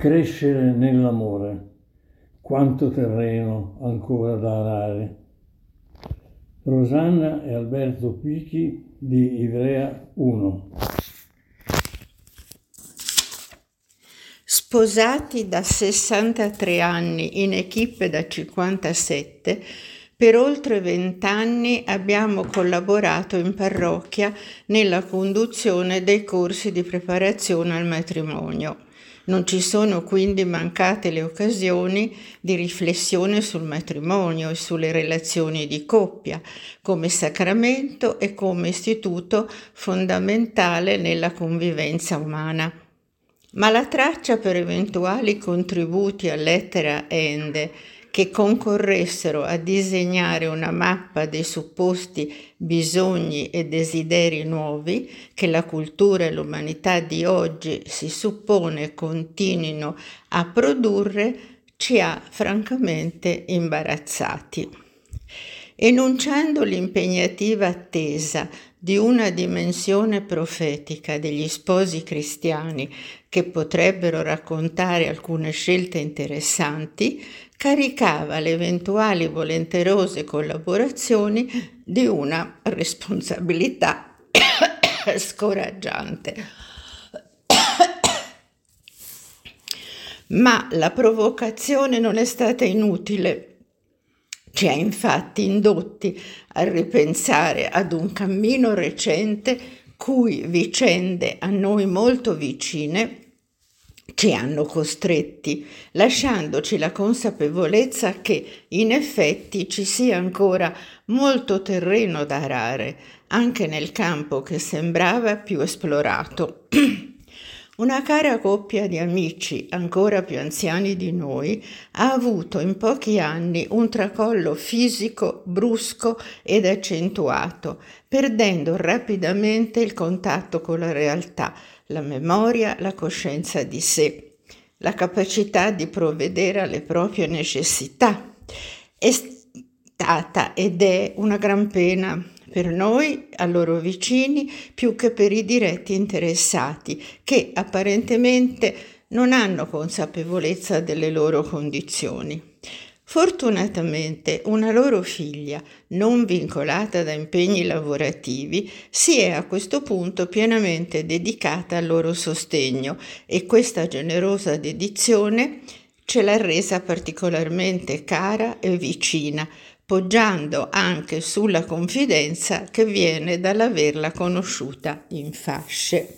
Crescere nell'amore. Quanto terreno ancora da arare. Rosanna e Alberto Pichi di Ivrea 1. Sposati da 63 anni, in equipe da 57, per oltre 20 anni abbiamo collaborato in parrocchia nella conduzione dei corsi di preparazione al matrimonio. Non ci sono quindi mancate le occasioni di riflessione sul matrimonio e sulle relazioni di coppia, come sacramento e come istituto fondamentale nella convivenza umana. Ma la traccia per eventuali contributi a lettera ende che concorressero a disegnare una mappa dei supposti bisogni e desideri nuovi che la cultura e l'umanità di oggi si suppone continuino a produrre ci ha francamente imbarazzati. Enunciando l'impegnativa attesa di una dimensione profetica degli sposi cristiani che potrebbero raccontare alcune scelte interessanti, caricava le eventuali volenterose collaborazioni di una responsabilità scoraggiante. Ma la provocazione non è stata inutile. Ci ha infatti indotti a ripensare ad un cammino recente cui vicende a noi molto vicine ci hanno costretti, lasciandoci la consapevolezza che in effetti ci sia ancora molto terreno da arare, anche nel campo che sembrava più esplorato. Una cara coppia di amici, ancora più anziani di noi, ha avuto in pochi anni un tracollo fisico brusco ed accentuato, perdendo rapidamente il contatto con la realtà, la memoria, la coscienza di sé, la capacità di provvedere alle proprie necessità. È stata ed è una gran pena per noi, a loro vicini, più che per i diretti interessati, che apparentemente non hanno consapevolezza delle loro condizioni. Fortunatamente una loro figlia, non vincolata da impegni lavorativi, si è a questo punto pienamente dedicata al loro sostegno e questa generosa dedizione ce l'ha resa particolarmente cara e vicina, poggiando anche sulla confidenza che viene dall'averla conosciuta in fasce.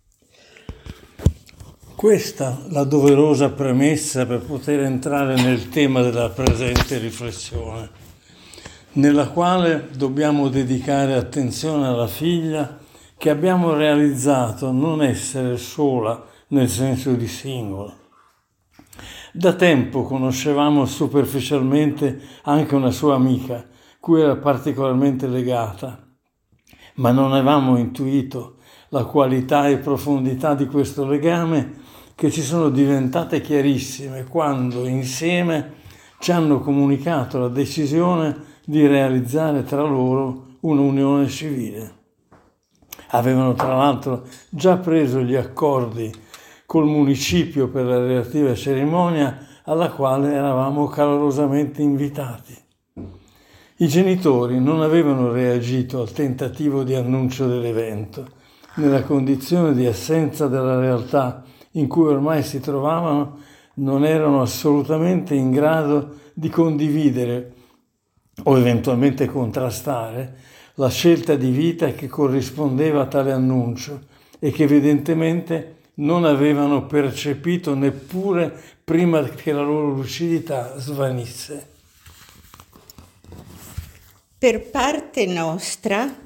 Questa la doverosa premessa per poter entrare nel tema della presente riflessione, nella quale dobbiamo dedicare attenzione alla figlia che abbiamo realizzato non essere sola nel senso di singola. Da tempo conoscevamo superficialmente anche una sua amica, cui era particolarmente legata, ma non avevamo intuito la qualità e profondità di questo legame che ci sono diventate chiarissime quando insieme ci hanno comunicato la decisione di realizzare tra loro un'unione civile. Avevano tra l'altro già preso gli accordi col municipio per la relativa cerimonia alla quale eravamo calorosamente invitati. I genitori non avevano reagito al tentativo di annuncio dell'evento, nella condizione di assenza della realtà in cui ormai si trovavano, non erano assolutamente in grado di condividere o eventualmente contrastare la scelta di vita che corrispondeva a tale annuncio e che evidentemente non avevano percepito neppure prima che la loro lucidità svanisse. Per parte nostra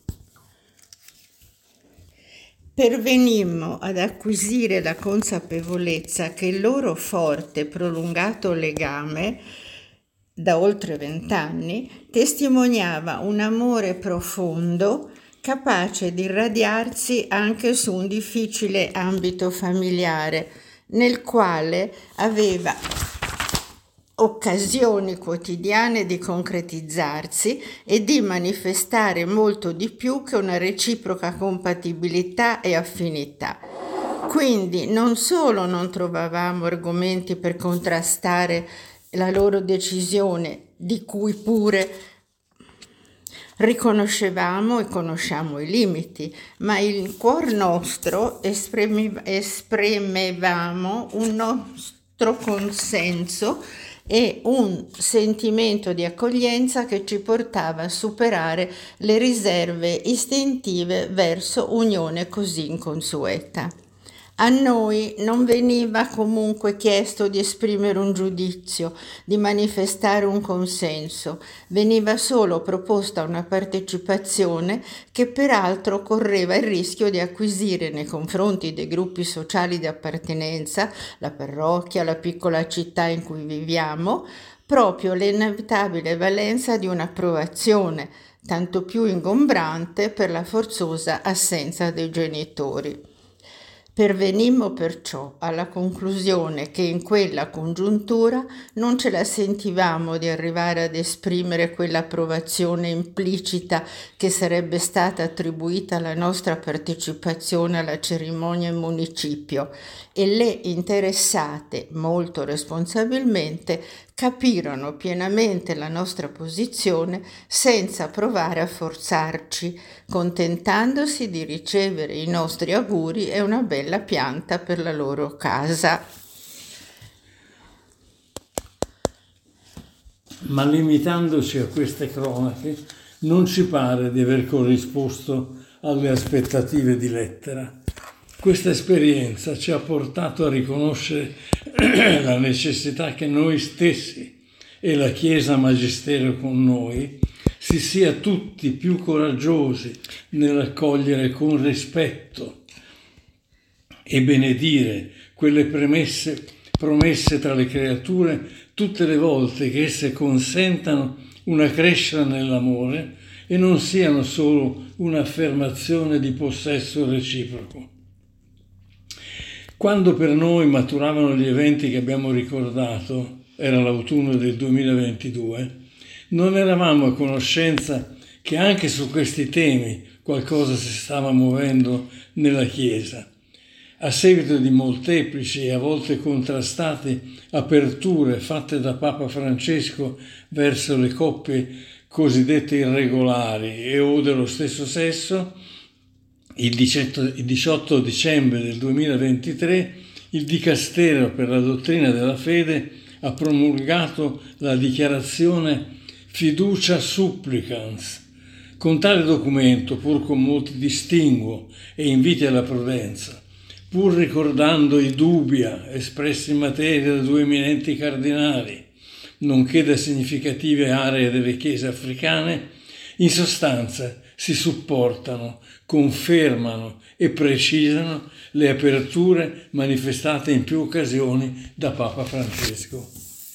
pervenimmo ad acquisire la consapevolezza che il loro forte e prolungato legame da oltre 20 anni testimoniava un amore profondo capace di irradiarsi anche su un difficile ambito familiare nel quale aveva occasioni quotidiane di concretizzarsi e di manifestare molto di più che una reciproca compatibilità e affinità. Quindi non solo non trovavamo argomenti per contrastare la loro decisione, di cui pure riconoscevamo e conosciamo i limiti, ma in cuor nostro esprimevamo un nostro consenso e un sentimento di accoglienza che ci portava a superare le riserve istintive verso unione così inconsueta. A noi non veniva comunque chiesto di esprimere un giudizio, di manifestare un consenso, veniva solo proposta una partecipazione che peraltro correva il rischio di acquisire nei confronti dei gruppi sociali di appartenenza, la parrocchia, la piccola città in cui viviamo, proprio l'inevitabile valenza di un'approvazione, tanto più ingombrante per la forzosa assenza dei genitori. Pervenimmo perciò alla conclusione che in quella congiuntura non ce la sentivamo di arrivare ad esprimere quell'approvazione implicita che sarebbe stata attribuita alla nostra partecipazione alla cerimonia in municipio, e le interessate, molto responsabilmente, capirono pienamente la nostra posizione senza provare a forzarci, contentandosi di ricevere i nostri auguri e una bella pianta per la loro casa. Ma limitandoci a queste cronache, non ci pare di aver corrisposto alle aspettative di Lettera. Questa esperienza ci ha portato a riconoscere la necessità che noi stessi e la Chiesa Magistero con noi si sia tutti più coraggiosi nell'accogliere con rispetto e benedire quelle promesse tra le creature tutte le volte che esse consentano una crescita nell'amore e non siano solo un'affermazione di possesso reciproco. Quando per noi maturavano gli eventi che abbiamo ricordato, era l'autunno del 2022, non eravamo a conoscenza che anche su questi temi qualcosa si stava muovendo nella Chiesa. A seguito di molteplici e a volte contrastate aperture fatte da Papa Francesco verso le coppie cosiddette irregolari e o dello stesso sesso, il 18 dicembre del 2023 il Dicastero per la dottrina della fede ha promulgato la dichiarazione Fiducia Supplicans. Con tale documento, pur con molti distinguo e inviti alla prudenza, pur ricordando i dubia espressi in materia da due eminenti cardinali, nonché da significative aree delle chiese africane, in sostanza si supportano, confermano e precisano le aperture manifestate in più occasioni da Papa Francesco.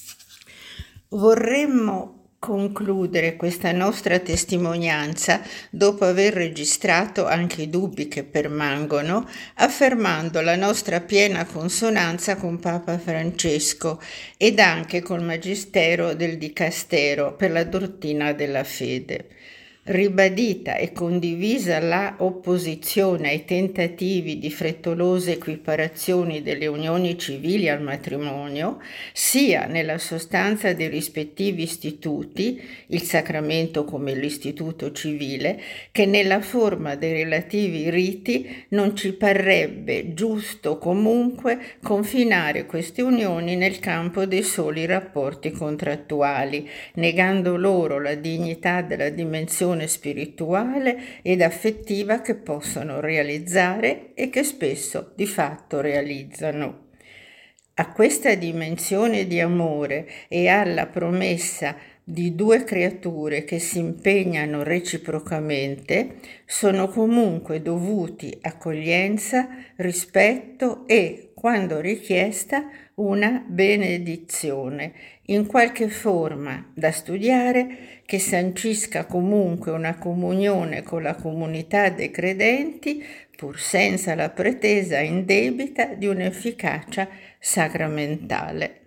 Vorremmo concludere questa nostra testimonianza, dopo aver registrato anche i dubbi che permangono, affermando la nostra piena consonanza con Papa Francesco ed anche col Magistero del Dicastero per la dottrina della fede. Ribadita e condivisa la opposizione ai tentativi di frettolose equiparazioni delle unioni civili al matrimonio, sia nella sostanza dei rispettivi istituti, il sacramento come l'istituto civile, che nella forma dei relativi riti, non ci parrebbe giusto comunque confinare queste unioni nel campo dei soli rapporti contrattuali, negando loro la dignità della dimensione spirituale ed affettiva che possono realizzare e che spesso di fatto realizzano. A questa dimensione di amore e alla promessa di due creature che si impegnano reciprocamente sono comunque dovuti accoglienza, rispetto e, quando richiesta, una benedizione, in qualche forma da studiare, che sancisca comunque una comunione con la comunità dei credenti, pur senza la pretesa indebita di un'efficacia sacramentale.